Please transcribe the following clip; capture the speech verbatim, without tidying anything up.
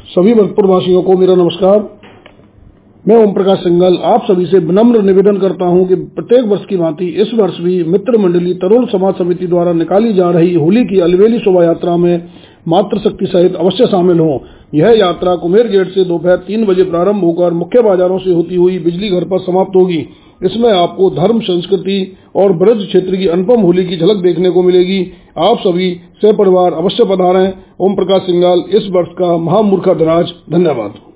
सभी भक्तपुरवासियों को मेरा नमस्कार। मैं ओम प्रकाश सिंघल आप सभी से विनम्र निवेदन करता हूं कि प्रत्येक वर्ष की भांति इस वर्ष भी मित्र मंडली तरुण समाज समिति द्वारा निकाली जा रही होली की अलवेली शोभा यात्रा में मातृशक्ति सहित अवश्य शामिल हों। यह यात्रा कुम्हेर गेट से दोपहर तीन बजे प्रारंभ होकर मुख्य बाजारों से होती हुई बिजली घर पर समाप्त होगी। इसमें आपको धर्म, संस्कृति और ब्रज क्षेत्र की अनुपम होली की झलक देखने को मिलेगी। आप सभी सपरिवार अवश्य पधारें। ओम प्रकाश सिंघल, इस वर्ष का महामूर्खा दराज। धन्यवाद।